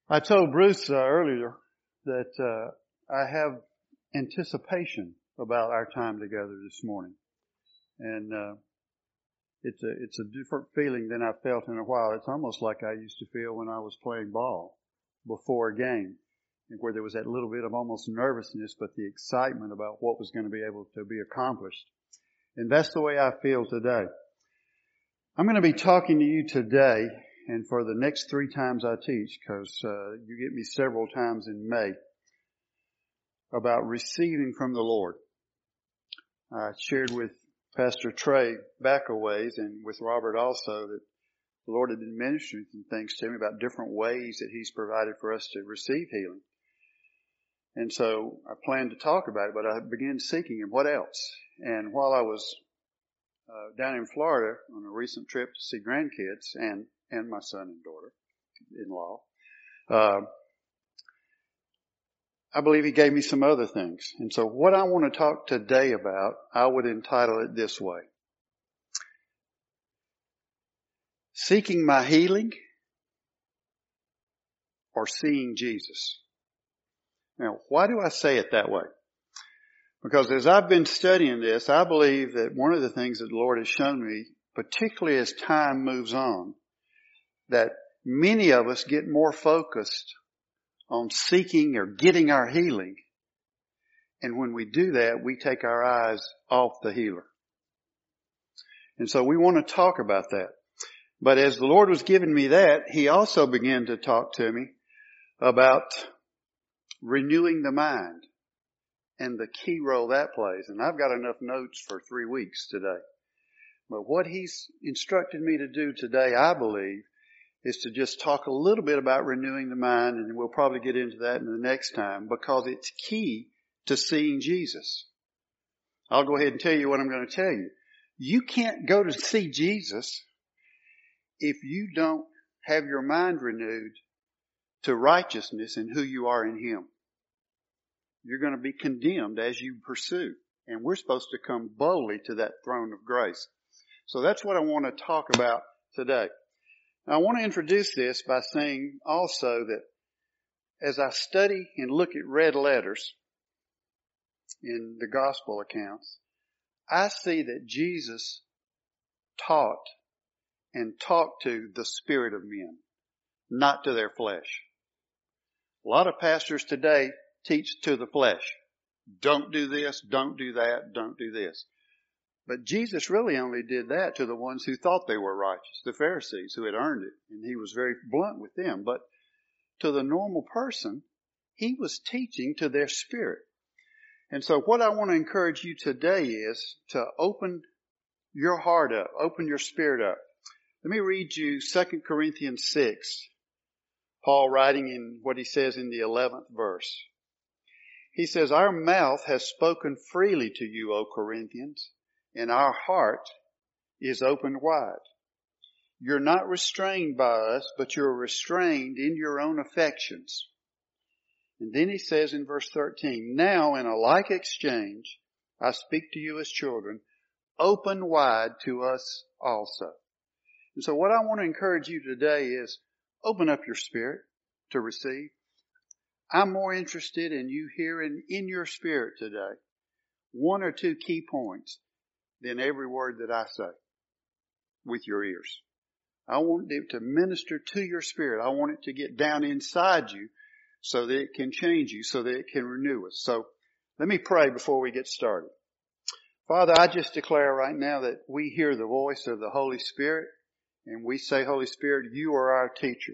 I told Bruce earlier that I have anticipation about our time together this morning, and it's a different feeling than I've felt in a while. It's almost like I used to feel when I was playing ball before a game, where there was that little bit of almost nervousness, but the excitement about what was going to be able to be accomplished. And that's the way I feel today. I'm going to be talking to you today and for the next 3 times I teach, because you get me several times in May, about receiving from the Lord. I shared with Pastor Trey back a ways and with Robert also that the Lord had been ministering some things to me about different ways that He's provided for us to receive healing. And so I planned to talk about it, but I began seeking Him. What else? And while I was down in Florida on a recent trip to see grandkids and my son and daughter-in-law, I believe He gave me some other things. And so what I want to talk today about, I would entitle it this way: Seeking my healing or seeing Jesus. Now, why do I say it that way? Because as I've been studying this, I believe that one of the things that the Lord has shown me, particularly as time moves on, that many of us get more focused on seeking or getting our healing. And when we do that, we take our eyes off the healer. And so we want to talk about that. But as the Lord was giving me that, He also began to talk to me about renewing the mind and the key role that plays. And I've got enough notes for 3 weeks today. But what He's instructed me to do today, I believe, is to just talk a little bit about renewing the mind, and we'll probably get into that in the next time, because it's key to seeing Jesus. I'll go ahead and tell you what I'm going to tell you. You can't go to see Jesus if you don't have your mind renewed to righteousness and who you are in Him. You're going to be condemned as you pursue. And we're supposed to come boldly to that throne of grace. So that's what I want to talk about today. Now, I want to introduce this by saying also that as I study and look at red letters in the gospel accounts, I see that Jesus taught and talked to the spirit of men, not to their flesh. A lot of pastors today teach to the flesh. Don't do this, don't do that, don't do this. But Jesus really only did that to the ones who thought they were righteous, the Pharisees who had earned it. And He was very blunt with them. But to the normal person, He was teaching to their spirit. And so what I want to encourage you today is to open your heart up, open your spirit up. Let me read you 2 Corinthians 6, Paul writing in what he says in the 11th verse. He says, "Our mouth has spoken freely to you, O Corinthians, and our heart is opened wide. You're not restrained by us, but you're restrained in your own affections." And then he says in verse 13, "Now in a like exchange, I speak to you as children, open wide to us also." And so what I want to encourage you today is open up your spirit to receive. I'm more interested in you hearing in your spirit today 1 or 2 key points than every word that I say with your ears. I want it to minister to your spirit. I want it to get down inside you so that it can change you, so that it can renew us. So let me pray before we get started. Father, I just declare right now that we hear the voice of the Holy Spirit, and we say, Holy Spirit, you are our teacher.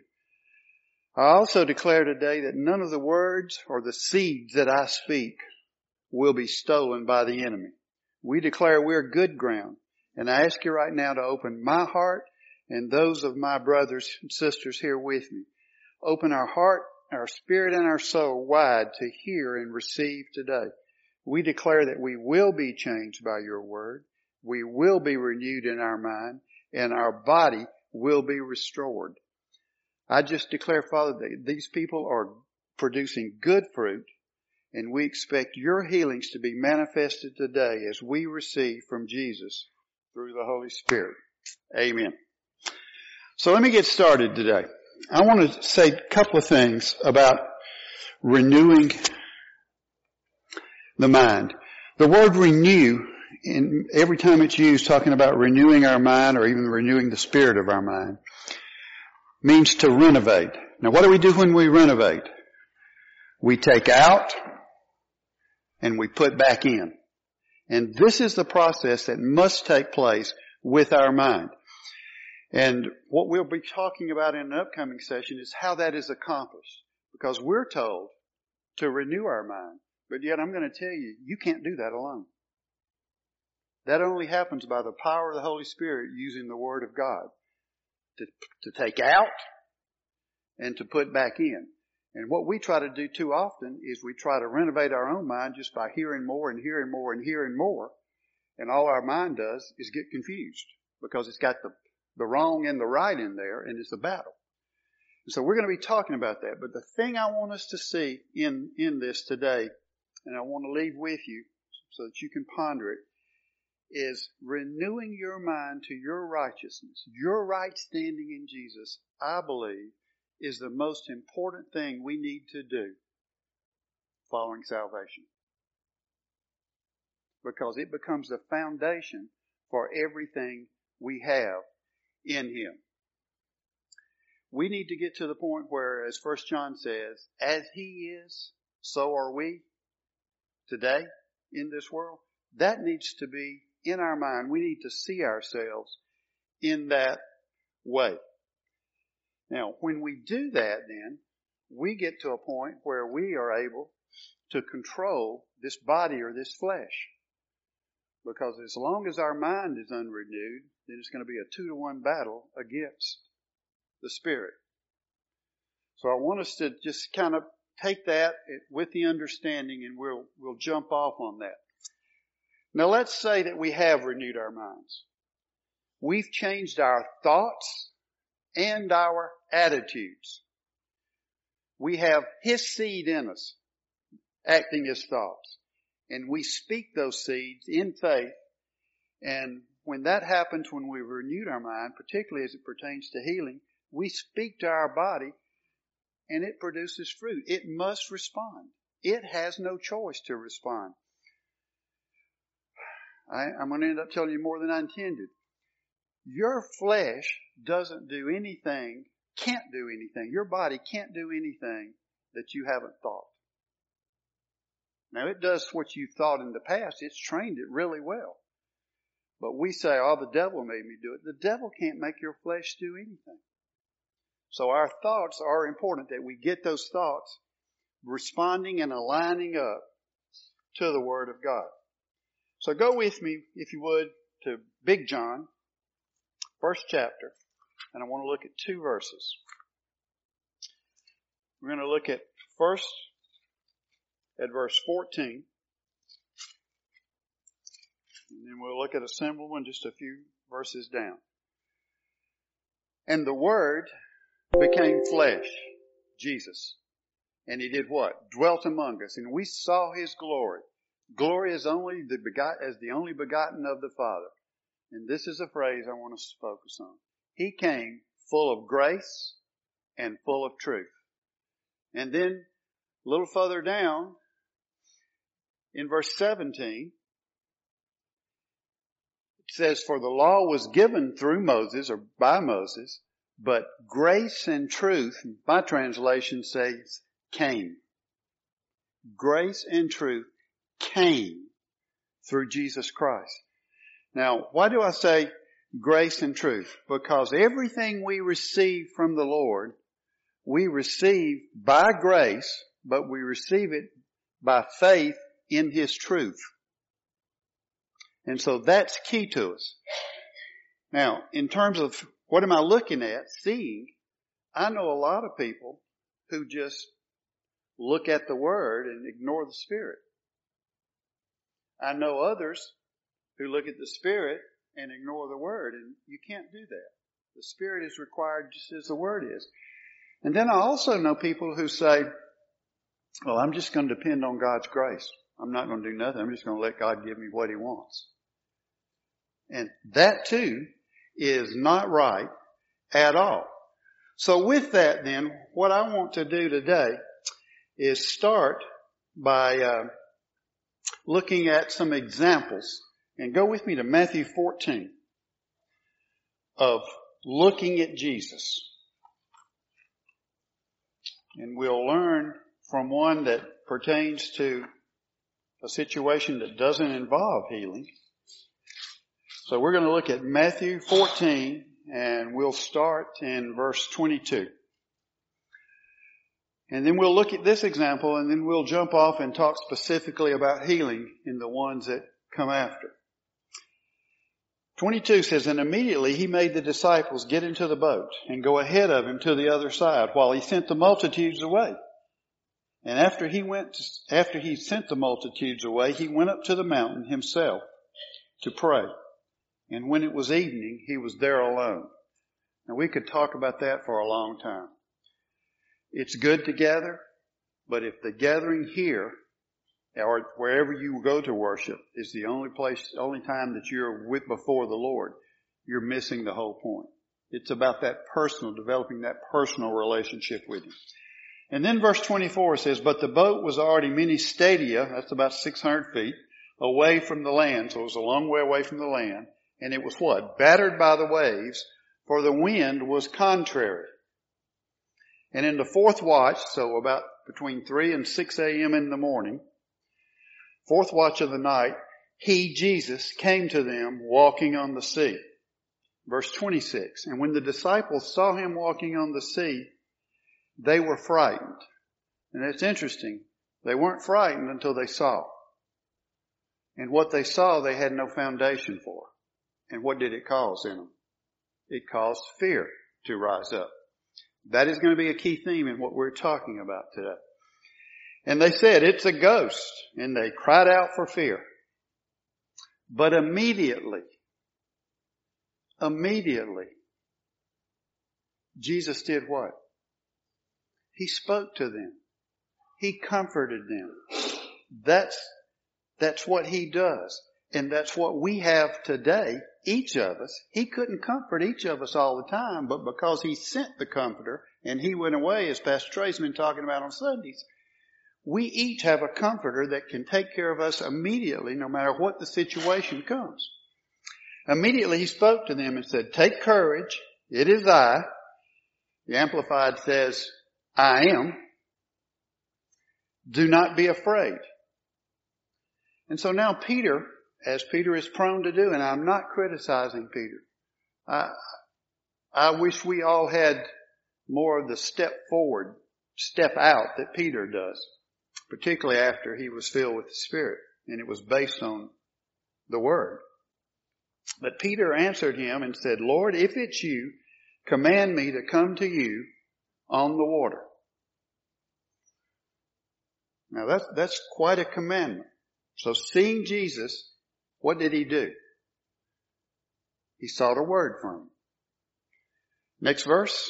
I also declare today that none of the words or the seeds that I speak will be stolen by the enemy. We declare we're good ground. And I ask you right now to open my heart and those of my brothers and sisters here with me. Open our heart, our spirit, and our soul wide to hear and receive today. We declare that we will be changed by your word. We will be renewed in our mind, and our body will be restored. I just declare, Father, that these people are producing good fruit, and we expect your healings to be manifested today as we receive from Jesus through the Holy Spirit. Amen. So let me get started today. I want to say a couple of things about renewing the mind. The word renew, every time it's used talking about renewing our mind or even renewing the spirit of our mind, means to renovate. Now what do we do when we renovate? We take out and we put back in. And this is the process that must take place with our mind. And what we'll be talking about in an upcoming session is how that is accomplished. Because we're told to renew our mind. But yet I'm going to tell you, you can't do that alone. That only happens by the power of the Holy Spirit using the Word of God to take out and to put back in. And what we try to do too often is we try to renovate our own mind just by hearing more and hearing more and hearing more. And all our mind does is get confused because it's got the wrong and the right in there, and it's a battle. And so we're going to be talking about that. But the thing I want us to see in this today, and I want to leave with you so that you can ponder it, is renewing your mind to your righteousness, your right standing in Jesus, I believe, is the most important thing we need to do following salvation. Because it becomes the foundation for everything we have in Him. We need to get to the point where, as 1 John says, as He is, so are we today in this world. That needs to be in our mind. We need to see ourselves in that way. Now, when we do that, then, we get to a point where we are able to control this body or this flesh. Because as long as our mind is unrenewed, then it's going to be a 2-to-1 battle against the Spirit. So I want us to just kind of take that with the understanding, and we'll jump off on that. Now let's say that we have renewed our minds. We've changed our thoughts and our attitudes. We have His seed in us, acting as thoughts. And we speak those seeds in faith. And when that happens, when we've renewed our mind, particularly as it pertains to healing, we speak to our body and it produces fruit. It must respond. It has no choice to respond. I'm going to end up telling you more than I intended. Your flesh doesn't do anything, can't do anything. Your body can't do anything that you haven't thought. Now it does what you've thought in the past. It's trained it really well. But we say, oh, the devil made me do it. The devil can't make your flesh do anything. So our thoughts are important, that we get those thoughts responding and aligning up to the Word of God. So go with me, if you would, to Big John, first chapter, and I want to look at 2 verses. We're going to look at first at verse 14, and then we'll look at a similar one just a few verses down. And the Word became flesh, Jesus, and He did what? Dwelt among us, and we saw His glory. Glory is only as the only begotten of the Father. And this is a phrase I want us to focus on. He came full of grace and full of truth. And then a little further down in verse 17, it says, for the law was given through Moses or by Moses, but grace and truth, my translation says, came. Grace and truth came through Jesus Christ. Now, why do I say grace and truth? Because everything we receive from the Lord, we receive by grace, but we receive it by faith in His truth. And so that's key to us. Now, in terms of what am I looking at, seeing, I know a lot of people who just look at the Word and ignore the Spirit. I know others who look at the Spirit and ignore the Word, and you can't do that. The Spirit is required just as the Word is. And then I also know people who say, well, I'm just going to depend on God's grace. I'm not going to do nothing. I'm just going to let God give me what He wants. And that too is not right at all. So with that then, what I want to do today is start by looking at some examples. And go with me to Matthew 14 of looking at Jesus. And we'll learn from one that pertains to a situation that doesn't involve healing. So we're going to look at Matthew 14, and we'll start in verse 22. And then we'll look at this example, and then we'll jump off and talk specifically about healing in the ones that come after. 22 says, and immediately he made the disciples get into the boat and go ahead of him to the other side while he sent the multitudes away. And after he sent the multitudes away, he went up to the mountain himself to pray. And when it was evening, he was there alone. Now we could talk about that for a long time. It's good to gather, but if the gathering here or wherever you go to worship is the only time that you're with before the Lord, you're missing the whole point. It's about that developing that personal relationship with Him. And then verse 24 says, but the boat was already many stadia, that's about 600 feet, away from the land. So it was a long way away from the land. And it was what? Battered by the waves, for the wind was contrary. And in the fourth watch, so about between 3 and 6 a.m. in the morning, fourth watch of the night, he, Jesus, came to them walking on the sea. Verse 26, and when the disciples saw him walking on the sea, they were frightened. And it's interesting. They weren't frightened until they saw. And what they saw, they had no foundation for. And what did it cause in them? It caused fear to rise up. That is going to be a key theme in what we're talking about today. And they said, it's a ghost. And they cried out for fear. But immediately, Jesus did what? He spoke to them. He comforted them. That's what He does. And that's what we have today, each of us. He couldn't comfort each of us all the time, but because He sent the Comforter and He went away, as Pastor Trey's been talking about on Sundays, we each have a Comforter that can take care of us immediately, no matter what the situation comes. Immediately He spoke to them and said, take courage, it is I. The Amplified says, I am. Do not be afraid. And so now Peter, as Peter is prone to do, and I'm not criticizing Peter. I wish we all had more of the step out that Peter does, particularly after he was filled with the Spirit, and it was based on the Word. But Peter answered him and said, Lord, if it's you, command me to come to you on the water. Now that's quite a commandment. So seeing Jesus, what did he do? He sought a word from him. Next verse.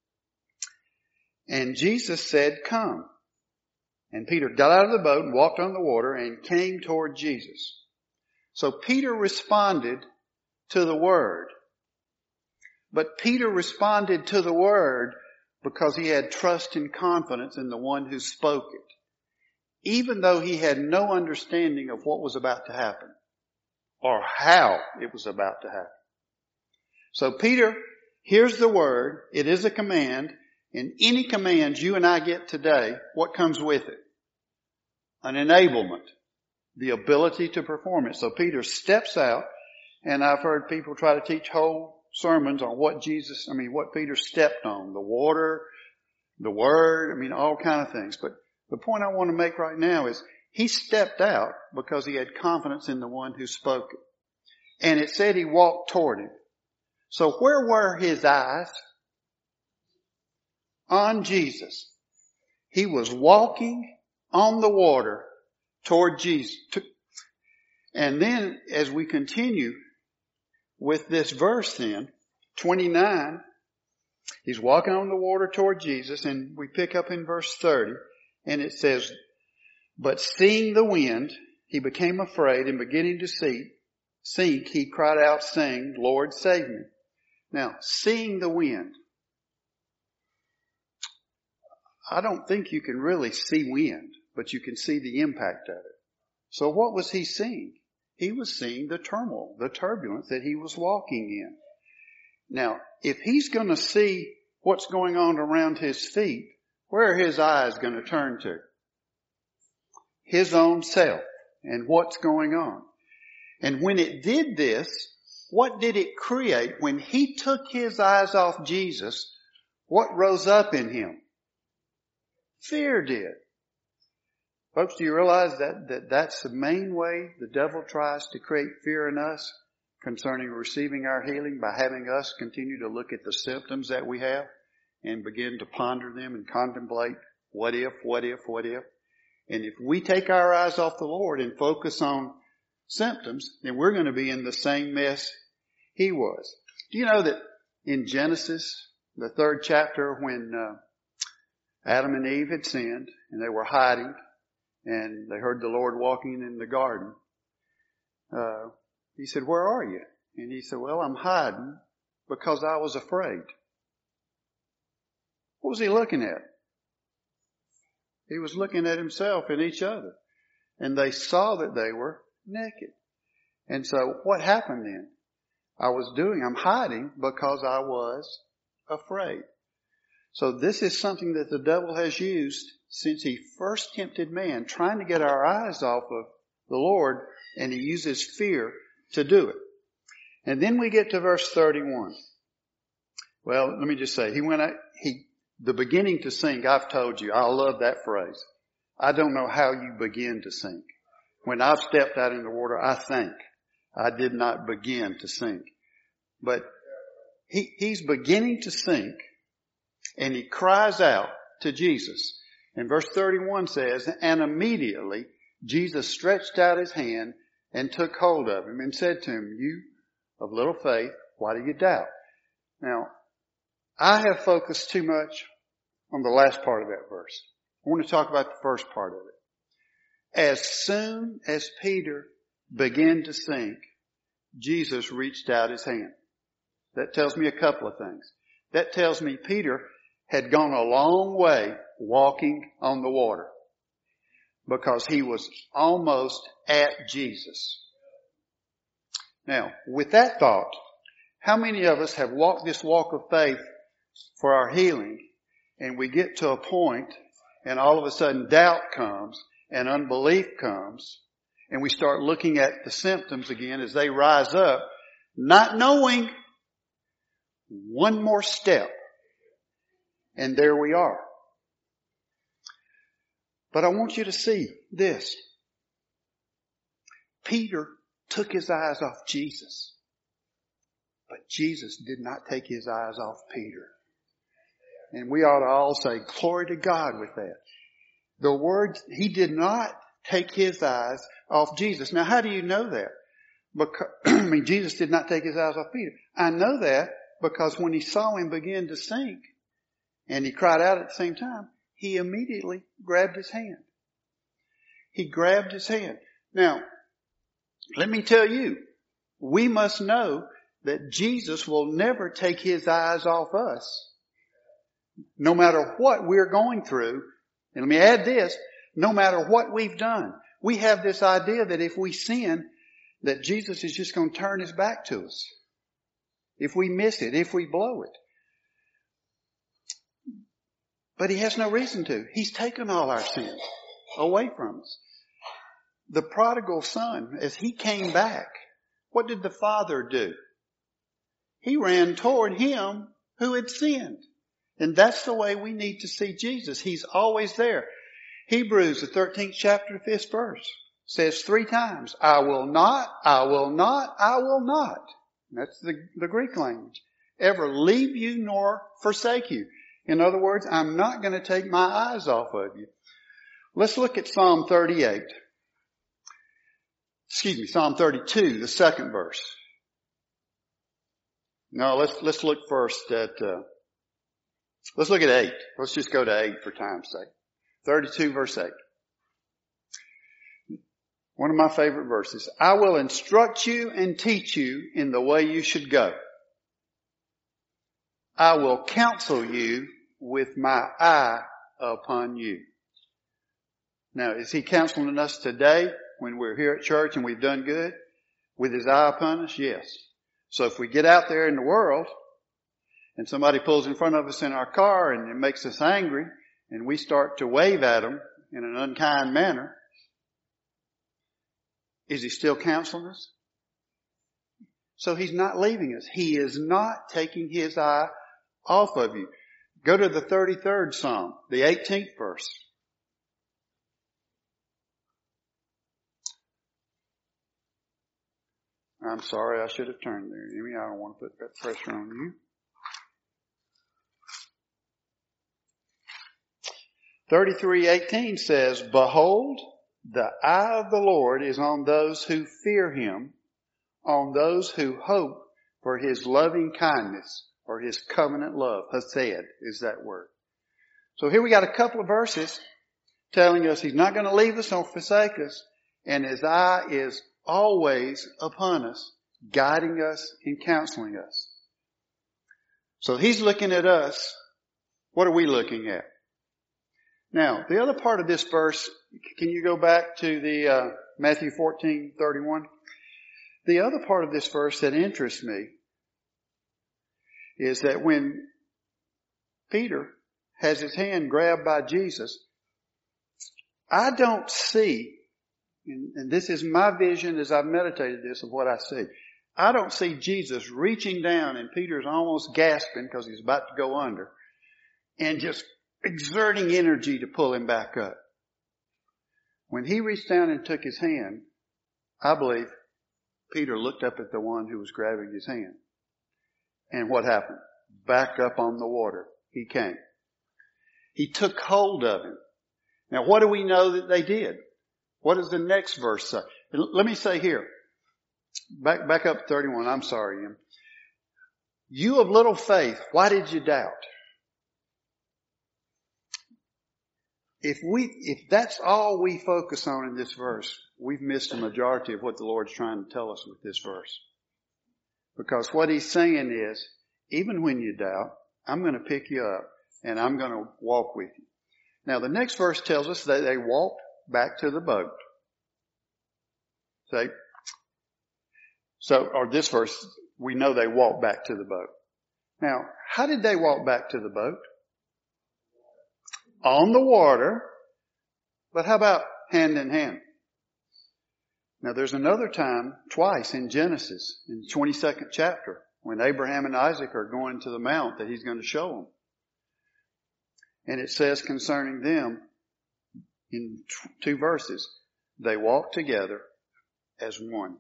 And Jesus said, come. And Peter got out of the boat and walked on the water and came toward Jesus. So Peter responded to the word. But Peter responded to the word because he had trust and confidence in the one who spoke it, even though he had no understanding of what was about to happen or how it was about to happen. So Peter hears the word. It is a command. And any command you and I get today, what comes with it? An enablement, the ability to perform it. So Peter steps out, and I've heard people try to teach whole sermons on what Peter stepped on, the water, the word, all kind of things. But the point I want to make right now is he stepped out because he had confidence in the one who spoke it. And it said he walked toward him. So where were his eyes? On Jesus. He was walking on the water toward Jesus. And then as we continue with this verse then, 29, he's walking on the water toward Jesus, and we pick up in verse 30, and it says, but seeing the wind, he became afraid, and beginning to sink, he cried out saying, Lord, save me. Now, seeing the wind. I don't think you can really see wind, but you can see the impact of it. So what was he seeing? He was seeing the turmoil, the turbulence that he was walking in. Now, if he's going to see what's going on around his feet, where are his eyes going to turn to? His own self and what's going on. And when it did this, what did it create? When he took his eyes off Jesus, what rose up in him? Fear did. Folks, do you realize that's the main way the devil tries to create fear in us concerning receiving our healing, by having us continue to look at the symptoms that we have and begin to ponder them and contemplate what if. And if we take our eyes off the Lord and focus on symptoms, then we're going to be in the same mess he was. Do you know that in Genesis, the 3rd chapter, when Adam and Eve had sinned and they were hiding and they heard the Lord walking in the garden, he said, "Where are you?" And he said, "Well, I'm hiding because I was afraid." What was he looking at? He was looking at himself and each other. And they saw that they were naked. And so what happened then? I'm hiding because I was afraid. So this is something that the devil has used since he first tempted man, trying to get our eyes off of the Lord, and he uses fear to do it. And then we get to verse 31. Well, let me just say, the beginning to sink, I've told you, I love that phrase. I don't know how you begin to sink. When I've stepped out in the water, I think I did not begin to sink. But he's beginning to sink, and he cries out to Jesus. And verse 31 says, "And immediately Jesus stretched out his hand and took hold of him and said to him, 'You of little faith, why do you doubt?'" Now, I have focused too much on the last part of that verse. I want to talk about the first part of it. As soon as Peter began to sink, Jesus reached out his hand. That tells me a couple of things. That tells me Peter had gone a long way walking on the water because he was almost at Jesus. Now, with that thought, how many of us have walked this walk of faith for our healing, and we get to a point and all of a sudden doubt comes and unbelief comes, and we start looking at the symptoms again as they rise up, not knowing one more step, and there we are. But I want you to see this. Peter took his eyes off Jesus, but Jesus did not take his eyes off Peter. And we ought to all say, glory to God with that. The word, he did not take his eyes off Jesus. Now, how do you know that? Because, Jesus did not take his eyes off Peter. I know that because when he saw him begin to sink and he cried out at the same time, he immediately grabbed his hand. He grabbed his hand. Now, let me tell you, we must know that Jesus will never take his eyes off us. No matter what we're going through, and let me add this, no matter what we've done, we have this idea that if we sin, that Jesus is just going to turn his back to us. If we miss it, if we blow it. But he has no reason to. He's taken all our sins away from us. The prodigal son, as he came back, what did the father do? He ran toward him who had sinned. And that's the way we need to see Jesus. He's always there. Hebrews, the 13th chapter, 5th verse, says 3 times, I will not, I will not, I will not. That's the Greek language. Ever leave you nor forsake you. In other words, I'm not going to take my eyes off of you. Let's look at Psalm 38. Psalm 32, the 2nd verse. No, let's look first at, let's look at 8. Let's just go to 8 for time's sake. 32 verse 8. One of my favorite verses. I will instruct you and teach you in the way you should go. I will counsel you with my eye upon you. Now, is he counseling us today when we're here at church and we've done good? With his eye upon us? Yes. So if we get out there in the world and somebody pulls in front of us in our car and it makes us angry and we start to wave at them in an unkind manner, is he still counseling us? So he's not leaving us. He is not taking his eye off of you. Go to the 33rd Psalm, the 18th verse. I'm sorry, I should have turned there. Amy, I don't want to put that pressure on you. 33:18 says, "Behold, the eye of the Lord is on those who fear him, on those who hope for his loving kindness," or his covenant love. Hesed is that word. So here we got a couple of verses telling us he's not going to leave us or forsake us, and his eye is always upon us, guiding us and counseling us. So he's looking at us. What are we looking at? Now, the other part of this verse, can you go back to the Matthew 14:31? The other part of this verse that interests me is that when Peter has his hand grabbed by Jesus, I don't see, and this is my vision as I've meditated this of what I see, I don't see Jesus reaching down and Peter's almost gasping because he's about to go under and just exerting energy to pull him back up. When he reached down and took his hand, I believe Peter looked up at the one who was grabbing his hand. And what happened? Back up on the water he came. He took hold of him. Now what do we know that they did? What does the next verse say? Let me say here. Back up to 31. I'm sorry, Ian. You of little faith, why did you doubt? If that's all we focus on in this verse, we've missed the majority of what the Lord's trying to tell us with this verse. Because what he's saying is, even when you doubt, I'm going to pick you up and I'm going to walk with you. Now the next verse tells us that they walked back to the boat. Or this verse, we know they walked back to the boat. Now, how did they walk back to the boat? On the water. But how about hand in hand? Now there's another time, twice in Genesis, in the 22nd chapter, when Abraham and Isaac are going to the mount that he's going to show them. And it says concerning them, in 2 verses, they walked together as one.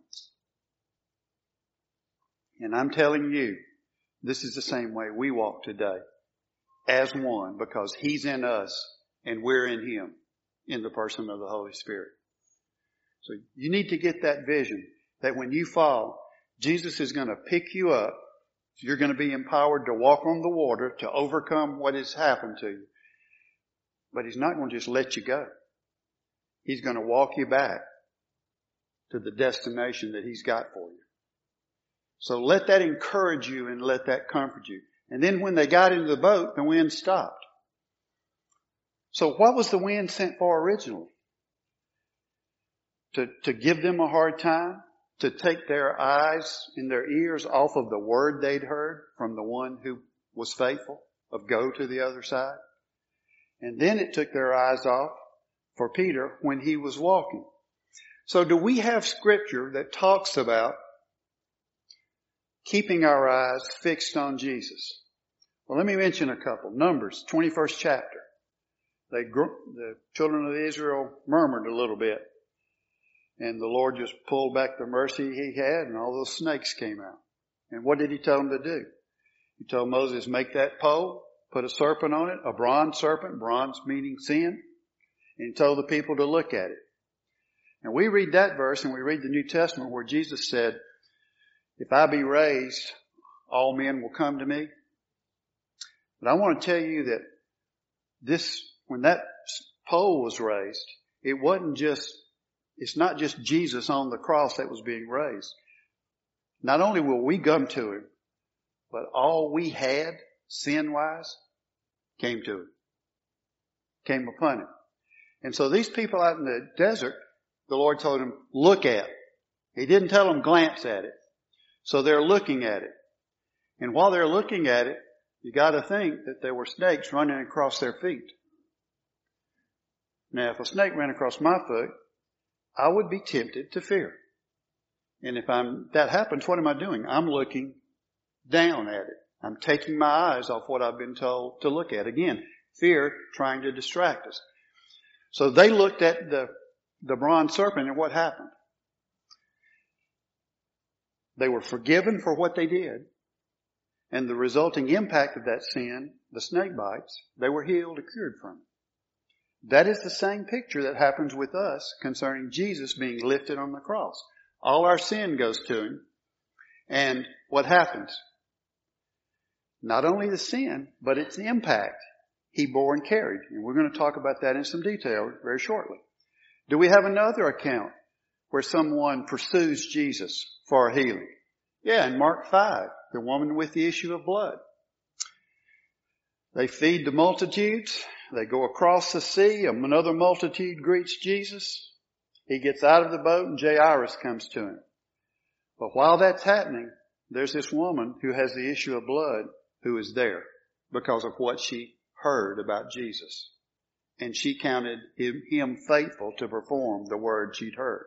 And I'm telling you, this is the same way we walk today, as one, because he's in us and we're in him, in the person of the Holy Spirit. So you need to get that vision that when you fall, Jesus is going to pick you up. You're going to be empowered to walk on the water, to overcome what has happened to you. But he's not going to just let you go. He's going to walk you back to the destination that he's got for you. So let that encourage you and let that comfort you. And then when they got into the boat, the wind stopped. So what was the wind sent for originally? To give them a hard time? To take their eyes and their ears off of the word they'd heard from the one who was faithful, of go to the other side? And then it took their eyes off for Peter when he was walking. So do we have scripture that talks about keeping our eyes fixed on Jesus? Well, let me mention a couple. Numbers, 21st chapter. The children of Israel murmured a little bit. And the Lord just pulled back the mercy he had and all those snakes came out. And what did he tell them to do? He told Moses, make that pole, put a serpent on it, a bronze serpent, bronze meaning sin. And he told the people to look at it. And we read that verse and we read the New Testament where Jesus said, if I be raised, all men will come to me. But I want to tell you that when that pole was raised, it's not just Jesus on the cross that was being raised. Not only will we come to him, but all we had, sin-wise, came to him. came upon him. And so these people out in the desert, the Lord told him, look at it. He didn't tell them glance at it. So they're looking at it. And while they're looking at it, you got to think that there were snakes running across their feet. Now, if a snake ran across my foot, I would be tempted to fear. And if that happens, what am I doing? I'm looking down at it. I'm taking my eyes off what I've been told to look at. Again, fear trying to distract us. So they looked at the bronze serpent, and what happened? They were forgiven for what they did. And the resulting impact of that sin, the snake bites, they were healed or cured from it. That is the same picture that happens with us concerning Jesus being lifted on the cross. All our sin goes to him. And what happens? Not only the sin, but its impact he bore and carried. And we're going to talk about that in some detail very shortly. Do we have another account where someone pursues Jesus for a healing? Yeah, in Mark 5, the woman with the issue of blood. They feed the multitudes. They go across the sea. Another multitude greets Jesus. He gets out of the boat and Jairus comes to him. But while that's happening, there's this woman who has the issue of blood who is there because of what she heard about Jesus. And she counted him faithful to perform the word she'd heard.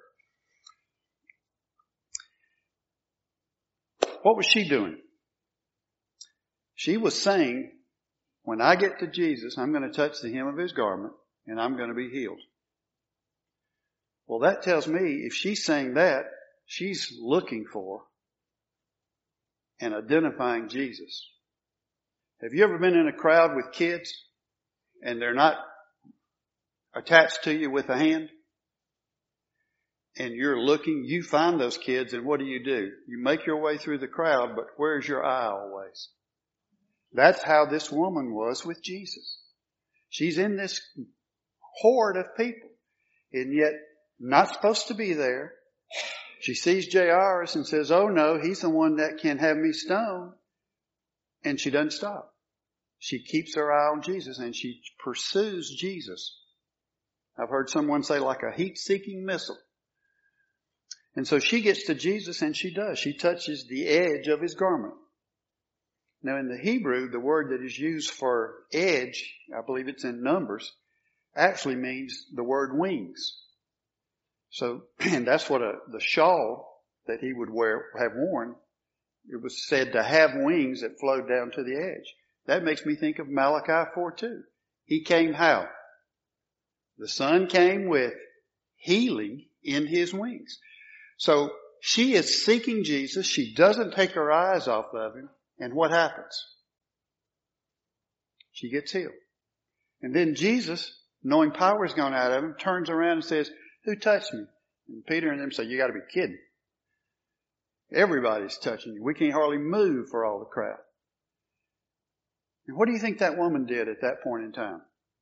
What was she doing? She was saying, when I get to Jesus, I'm going to touch the hem of his garment and I'm going to be healed. Well, that tells me if she's saying that, she's looking for and identifying Jesus. Have you ever been in a crowd with kids and they're not attached to you with a hand? And you're looking, you find those kids, and what do? You make your way through the crowd, but where's your eye always? That's how this woman was with Jesus. She's in this horde of people, and yet not supposed to be there. She sees Jairus and says, oh no, he's the one that can have me stoned. And she doesn't stop. She keeps her eye on Jesus and she pursues Jesus. I've heard someone say like a heat-seeking missile. And so she gets to Jesus and she does. She touches the edge of his garment. Now in the Hebrew, the word that is used for edge, I believe it's in Numbers, actually means the word wings. So, and that's what the shawl that he would have worn, it was said to have wings that flowed down to the edge. That makes me think of Malachi 4:2. He came how? The Son came with healing in his wings. So she is seeking Jesus. She doesn't take her eyes off of him. And what happens? She gets healed. And then Jesus, knowing power has gone out of him, turns around and says, who touched me? And Peter and them say, you got to be kidding. Everybody's touching you. We can't hardly move for all the crowd. And what do you think that woman did at that point in time?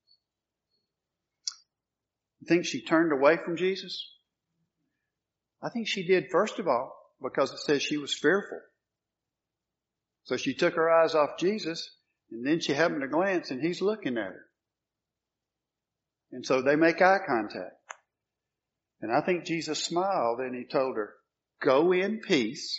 You think she turned away from Jesus? I think she did, first of all, because it says she was fearful. So she took her eyes off Jesus, and then she happened to glance, and he's looking at her. And so they make eye contact. And I think Jesus smiled, and he told her, go in peace.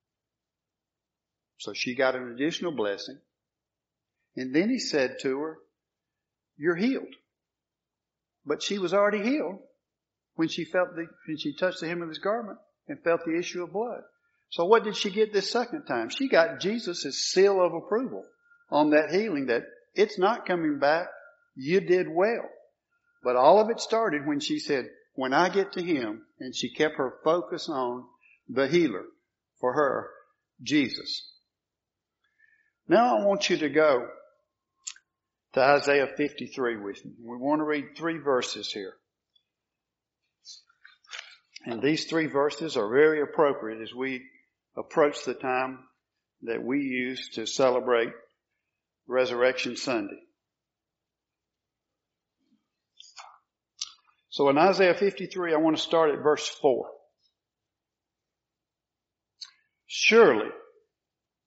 So she got an additional blessing. And then he said to her, you're healed. But she was already healed when she touched the hem of his garment and felt the issue of blood. So what did she get this second time? She got Jesus' seal of approval on that healing, that it's not coming back. You did well. But all of it started when she said, when I get to him, and she kept her focus on the healer, for her, Jesus. Now I want you to go to Isaiah 53 with me. We want to read 3 verses here. And these 3 verses are very appropriate as we approach the time that we use to celebrate Resurrection Sunday. So in Isaiah 53, I want to start at verse 4. Surely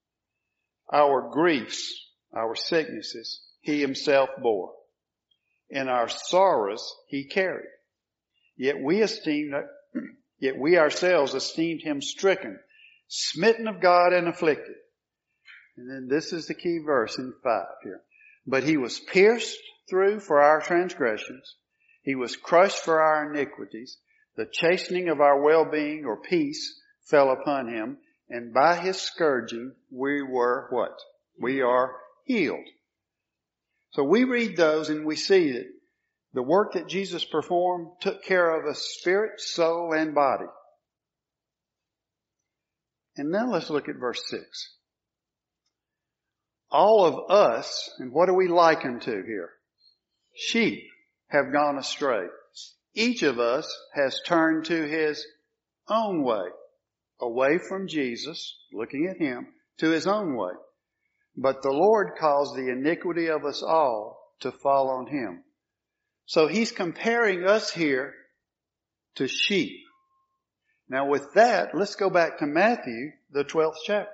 our griefs, our sicknesses, he himself bore, in our sorrows he carried. Yet we ourselves esteemed him stricken, smitten of God and afflicted. And then this is the key verse in 5 here. But he was pierced through for our transgressions. He was crushed for our iniquities. The chastening of our well-being or peace fell upon him. And by his scourging we were what? We are healed. So we read those and we see that the work that Jesus performed took care of us spirit, soul, and body. And now let's look at verse 6. All of us, and what are we likened to here? Sheep have gone astray. Each of us has turned to his own way, away from Jesus, looking at him, to his own way. But the Lord caused the iniquity of us all to fall on him. So he's comparing us here to sheep. Now with that, let's go back to Matthew, the 12th chapter.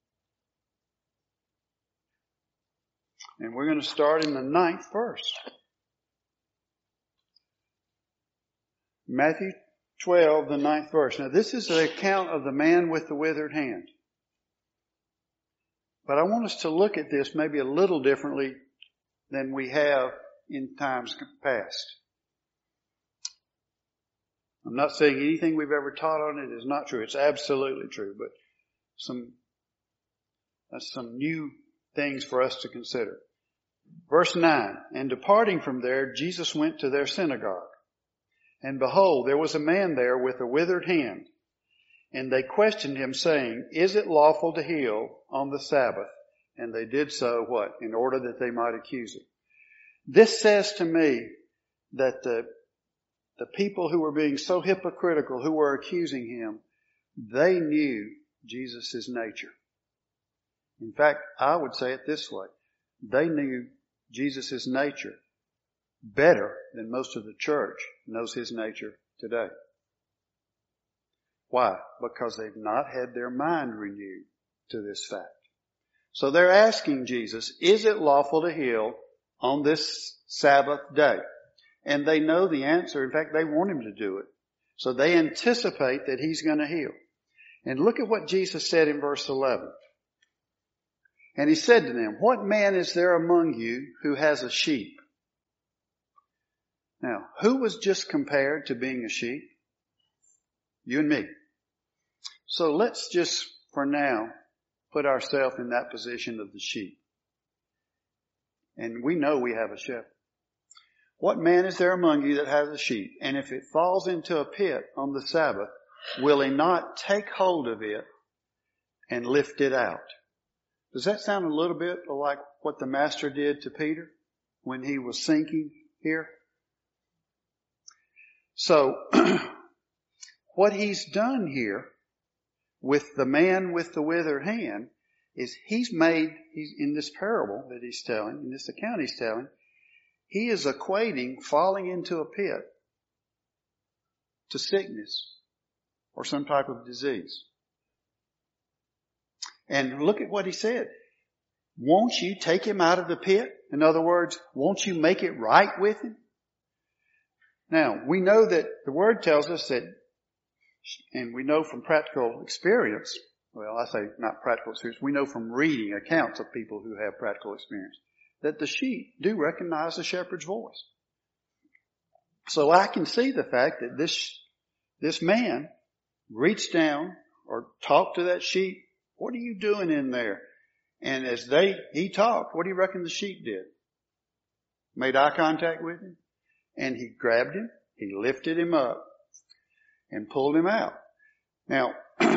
And we're going to start in the 9th verse. Matthew 12, the 9th verse. Now this is the account of the man with the withered hand. But I want us to look at this maybe a little differently than we have in times past. I'm not saying anything we've ever taught on it is not true. It's absolutely true, but that's some new things for us to consider. Verse 9, and departing from there, Jesus went to their synagogue. And behold, there was a man there with a withered hand. And they questioned him, saying, is it lawful to heal on the Sabbath? And they did so, what? In order that they might accuse him. This says to me that the people who were being so hypocritical, who were accusing him, they knew Jesus' nature. In fact, I would say it this way. They knew Jesus' nature better than most of the church knows his nature today. Why? Because they've not had their mind renewed to this fact. So they're asking Jesus, is it lawful to heal on this Sabbath day? And they know the answer. In fact, they want him to do it. So they anticipate that he's going to heal. And look at what Jesus said in verse 11. And he said to them, what man is there among you who has a sheep? Now, who was just compared to being a sheep? You and me. So let's just, for now, put ourselves in that position of the sheep. And we know we have a shepherd. What man is there among you that has a sheep? And if it falls into a pit on the Sabbath, will he not take hold of it and lift it out? Does that sound a little bit like what the Master did to Peter when he was sinking here? So, what he's done here with the man with the withered hand is he's in this parable that he's telling, in this account he's telling, he is equating falling into a pit to sickness or some type of disease. And look at what he said. Won't you take him out of the pit? In other words, won't you make it right with him? Now, we know that the Word tells us that, and we know from practical experience, well, I say not practical experience, we know from reading accounts of people who have practical experience, that the sheep do recognize the shepherd's voice. So I can see the fact that this man reached down or talked to that sheep. What are you doing in there? And as he talked, what do you reckon the sheep did? Made eye contact with him. And he grabbed him, he lifted him up, and pulled him out. Now,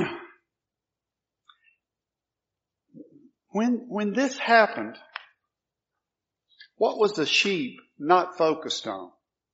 when this happened, what was the sheep not focused on?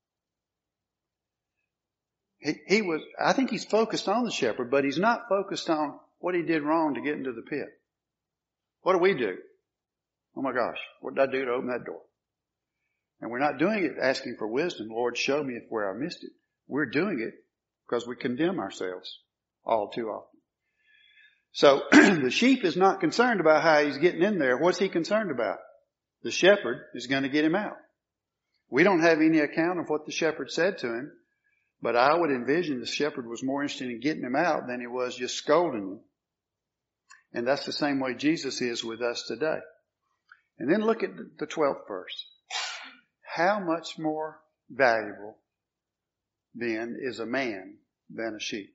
I think he's focused on the shepherd, but he's not focused on what he did wrong to get into the pit. What do we do? Oh my gosh, what did I do to open that door? And we're not doing it asking for wisdom. Lord, show me where I missed it. We're doing it because we condemn ourselves all too often. So the sheep is not concerned about how he's getting in there. What's he concerned about? The shepherd is going to get him out. We don't have any account of what the shepherd said to him, but I would envision the shepherd was more interested in getting him out than he was just scolding him. And that's the same way Jesus is with us today. And then look at the 12th verse. How much more valuable then is a man than a sheep?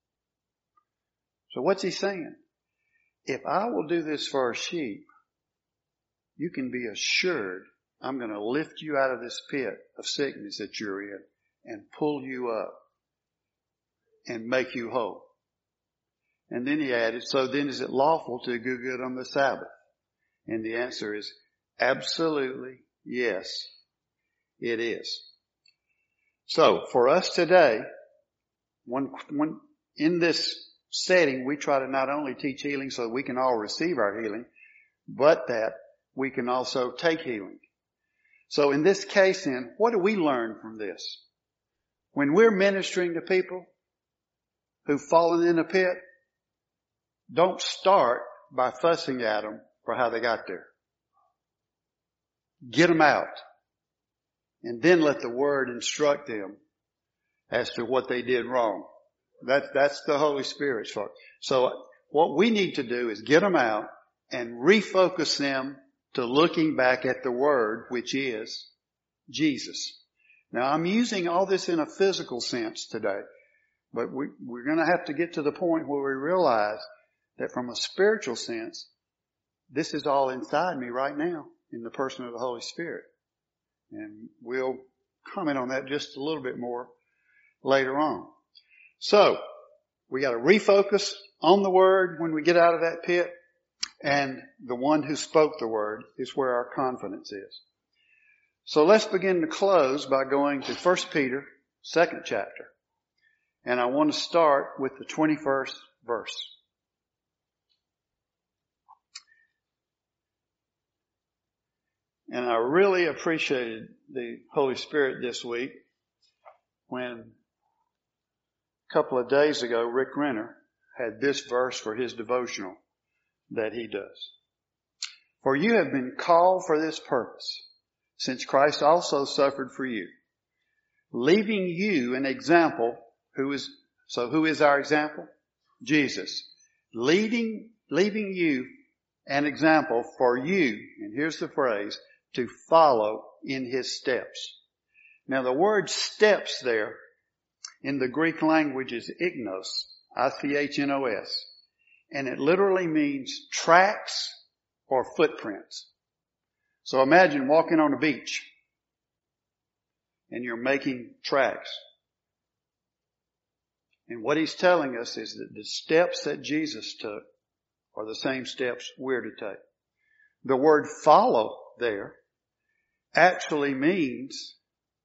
So what's he saying? If I will do this for a sheep, you can be assured I'm going to lift you out of this pit of sickness that you're in and pull you up and make you whole. And then he added, so then is it lawful to do good on the Sabbath? And the answer is absolutely yes, it is. So for us today, when in this setting, we try to not only teach healing so that we can all receive our healing, but that we can also take healing. So in this case then, what do we learn from this? When we're ministering to people who've fallen in a pit, don't start by fussing at them for how they got there. Get them out. And then let the Word instruct them as to what they did wrong. That's the Holy Spirit's fault. So what we need to do is get them out and refocus them to looking back at the Word, which is Jesus. Now I'm using all this in a physical sense today, but we're going to have to get to the point where we realize that from a spiritual sense, this is all inside me right now in the person of the Holy Spirit. And we'll comment on that just a little bit more later on. So, we got to refocus on the Word when we get out of that pit, and the one who spoke the Word is where our confidence is. So let's begin to close by going to 1 Peter, 2nd chapter. And I want to start with the 21st verse. And I really appreciated the Holy Spirit this week when a couple of days ago Rick Renner had this verse for his devotional that he does. For you have been called for this purpose, since Christ also suffered for you, leaving you an example. Who is our example? Jesus. Leaving you an example for you, and here's the phrase, to follow in His steps. Now the word steps there in the Greek language is ignos, I-C-H-N-O-S, and it literally means tracks or footprints. So imagine walking on a beach and you're making tracks. And what he's telling us is that the steps that Jesus took are the same steps we're to take. The word follow there actually means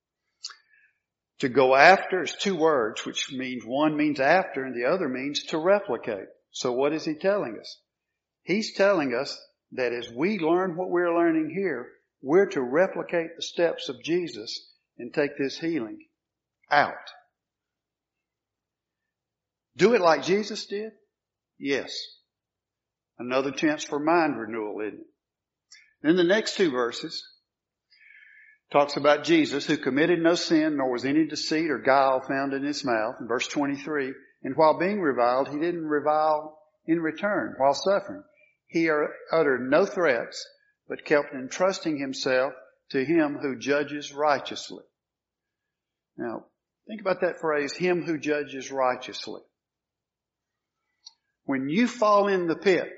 to go after. It's two words, which means one means after and the other means to replicate. So what is he telling us? He's telling us that as we learn what we're learning here, we're to replicate the steps of Jesus and take this healing out. Do it like Jesus did? Yes. Another chance for mind renewal, isn't it? Then the next two verses talks about Jesus, who committed no sin, nor was any deceit or guile found in his mouth. In verse 23, and while being reviled, he didn't revile in return while suffering. He uttered no threats, but kept entrusting himself to him who judges righteously. Now, think about that phrase, him who judges righteously. When you fall in the pit,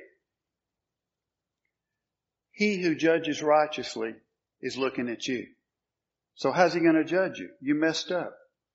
he who judges righteously is looking at you. So how's he going to judge you? You messed up.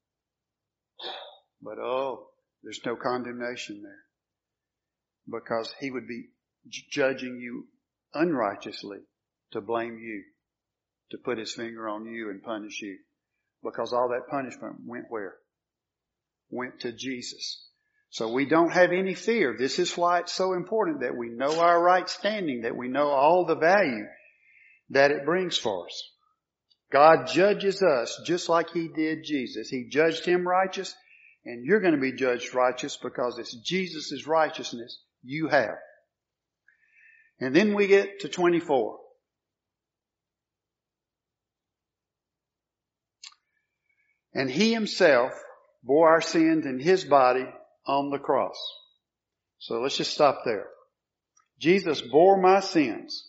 But there's no condemnation there. Because he would be judging you unrighteously to blame you, to put his finger on you and punish you. Because all that punishment went where? Went to Jesus. So we don't have any fear. This is why it's so important that we know our right standing, that we know all the value that it brings for us. God judges us just like He did Jesus. He judged Him righteous, and you're going to be judged righteous because it's Jesus' righteousness you have. And then we get to 24. And He Himself bore our sins in His body on the cross. So let's just stop there. Jesus bore my sins.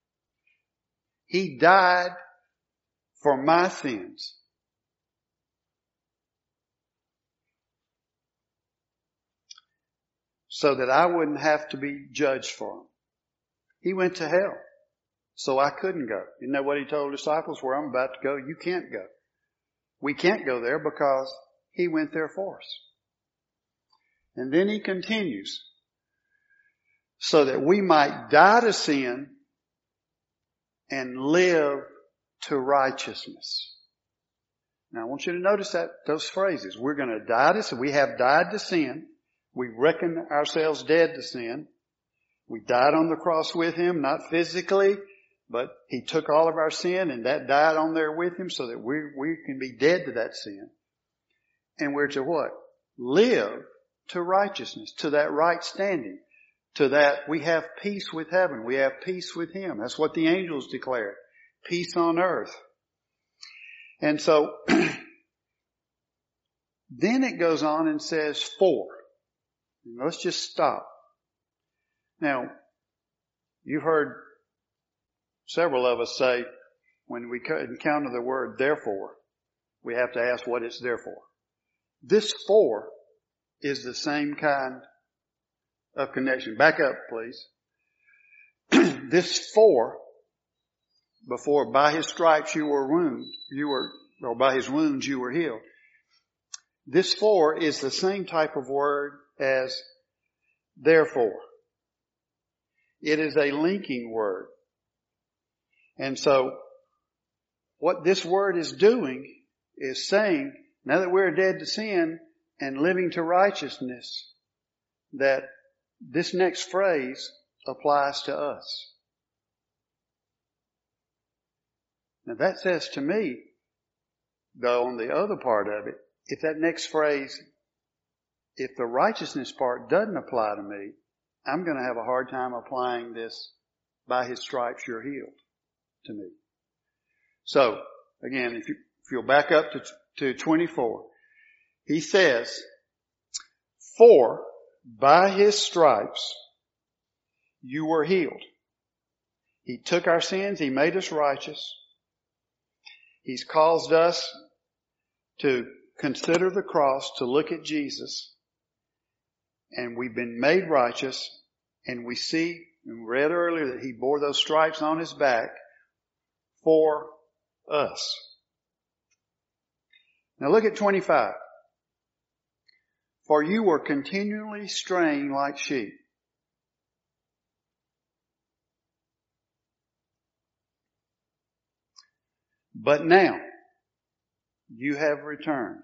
He died for my sins. So that I wouldn't have to be judged for them. He went to hell. So I couldn't go. Isn't that what He told the disciples? Where I'm about to go, you can't go. We can't go there because He went there for us. And then He continues. So that we might die to sin and live to righteousness. Now I want you to notice those phrases. We're going to die to sin. We have died to sin. We reckon ourselves dead to sin. We died on the cross with Him, not physically, but He took all of our sin and that died on there with Him so that we can be dead to that sin. And we're to what? Live to righteousness, to that right standing, to that we have peace with heaven. We have peace with Him. That's what the angels declared. Peace on earth. And so, then it goes on and says, for. Let's just stop. Now, you've heard several of us say, when we encounter the word therefore, we have to ask what it's there for. This for is the same kind of connection. Back up, please. This for, before by His stripes or by His wounds you were healed. This for is the same type of word as therefore. It is a linking word. And so, what this word is doing is saying, now that we're dead to sin and living to righteousness, that this next phrase applies to us. Now that says to me, though, on the other part of it, if that next phrase, if the righteousness part doesn't apply to me, I'm going to have a hard time applying this, by His stripes you're healed, to me. So, again, if you'll back up to 24, He says, for by His stripes you were healed. He took our sins. He made us righteous. He's caused us to consider the cross, to look at Jesus. And we've been made righteous. And we see, and we read earlier, that He bore those stripes on His back for us. Now look at 25. For you were continually straying like sheep. But now you have returned.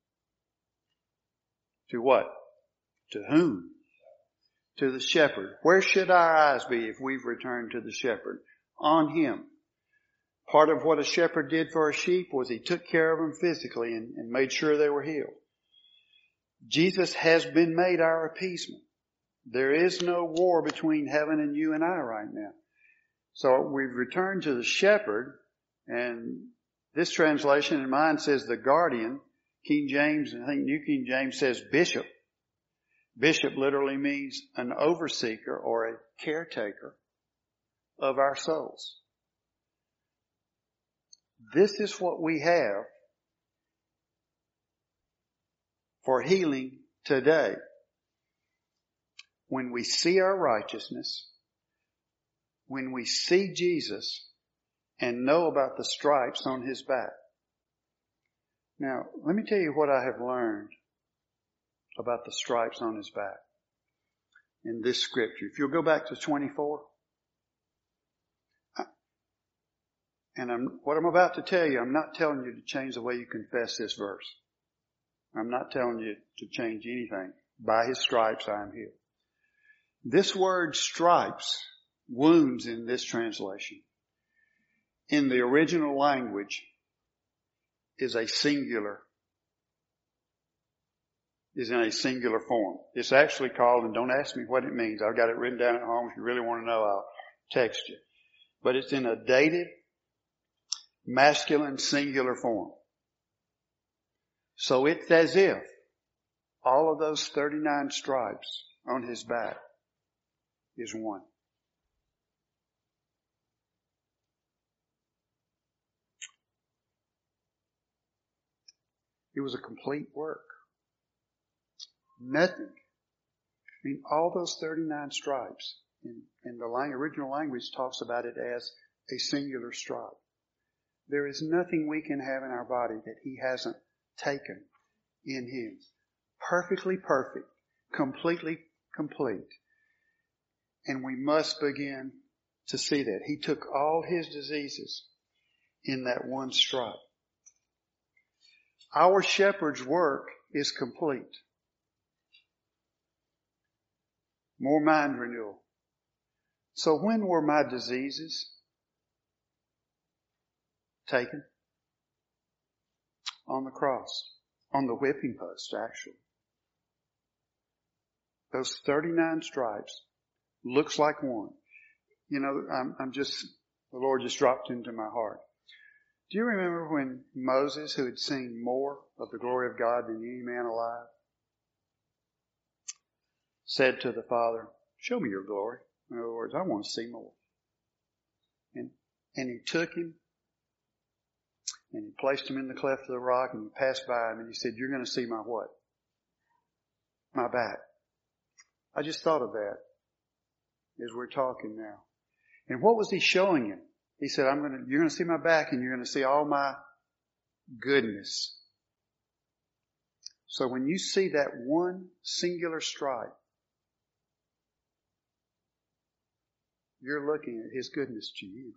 To what? To whom? To the shepherd. Where should our eyes be if we've returned to the shepherd? On Him. Part of what a shepherd did for a sheep was he took care of them physically and made sure they were healed. Jesus has been made our appeasement. There is no war between heaven and you and I right now. So we've returned to the shepherd, and this translation in mine says the guardian. King James, and I think New King James says bishop. Bishop literally means an overseer or a caretaker of our souls. This is what we have for healing today. When we see our righteousness, when we see Jesus and know about the stripes on His back. Now, let me tell you what I have learned about the stripes on His back in this scripture. If you'll go back to 24. What I'm about to tell you, I'm not telling you to change the way you confess this verse. I'm not telling you to change anything. By His stripes I am healed. This word stripes, wounds in this translation, in the original language is a singular, is in a singular form. It's actually called, and don't ask me what it means. I've got it written down at home. If you really want to know, I'll text you. But it's in a dative, masculine, singular form. So it's as if all of those 39 stripes on his back is one. It was a complete work. Nothing. I mean, all those 39 stripes in the original language talks about it as a singular stripe. There is nothing we can have in our body that he hasn't taken in him. Perfectly perfect. Completely complete. And we must begin to see that. He took all his diseases in that one stripe. Our shepherd's work is complete. More mind renewal. So when were my diseases taken? On the cross. On the whipping post, actually. Those 39 stripes looks like one. You know, the Lord just dropped into my heart. Do you remember when Moses, who had seen more of the glory of God than any man alive, said to the Father, show me your glory. In other words, I want to see more. And he took him and he placed him in the cleft of the rock and he passed by him and he said, you're going to see my what? My back. I just thought of that as we're talking now. And what was he showing him? He said, you're going to see my back and you're going to see all my goodness. So when you see that one singular stripe, you're looking at his goodness to you.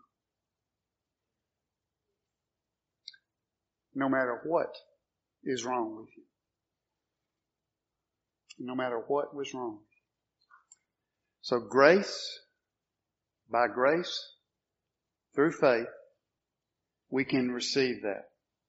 No matter what is wrong with you. No matter what was wrong. So grace, by grace, through faith, we can receive that.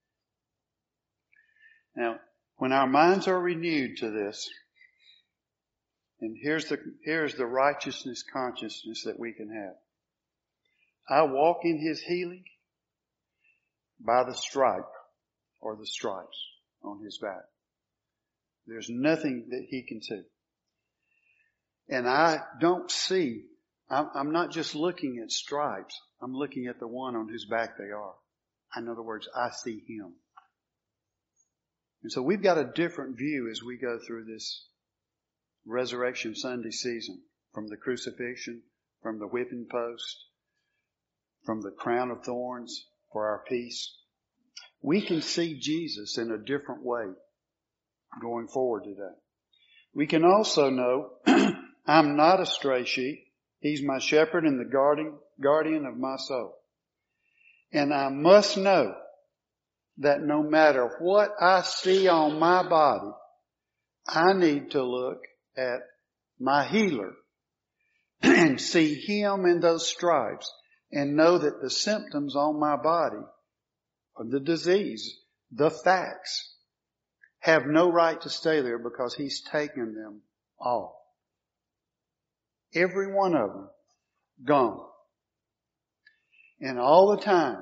Now, when our minds are renewed to this, and here's the righteousness consciousness that we can have. I walk in his healing by the stripe or the stripes on his back. There's nothing that he can see. And I don't see, I'm not just looking at stripes. I'm looking at the one on whose back they are. In other words, I see him. And so we've got a different view as we go through this Resurrection Sunday season. From the crucifixion, from the whipping post, from the crown of thorns for our peace. We can see Jesus in a different way going forward today. We can also know I'm not a stray sheep. He's my shepherd and the guardian of my soul. And I must know that no matter what I see on my body, I need to look at my healer and see him in those stripes and know that the symptoms on my body, or the disease, the facts, have no right to stay there because he's taken them all. Every one of them gone. And all the time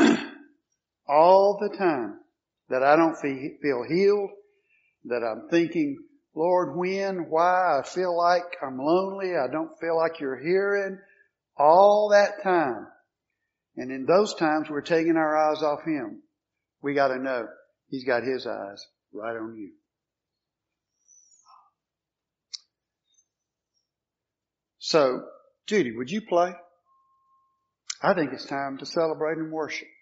that I don't feel healed, that I'm thinking, Lord, when, why, I feel like I'm lonely, I don't feel like you're hearing, all that time. And in those times we're taking our eyes off him. We got to know he's got his eyes right on you. So, Judy, would you play? I think it's time to celebrate and worship.